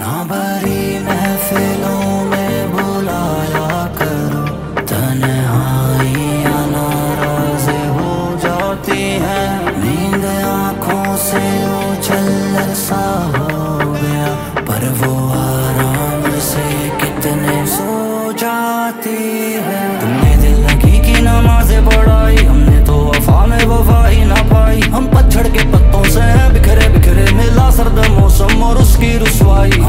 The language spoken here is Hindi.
ना भरी महफिलों में बुलाया करो, तन्हाइयां नाराज हो जाती हैं। नींद आंखों से उछल सा हो गया, पर वो आराम से कितने सो जाती है। तुमने दिल लगी की नमाज़ें पढ़ाई, हमने तो वफा में वफा ही ना पाई। हम पतझड़ के पत्तों से बिखरे बिखरे, मिला सर्द मौसम और उसकी रुसवाई।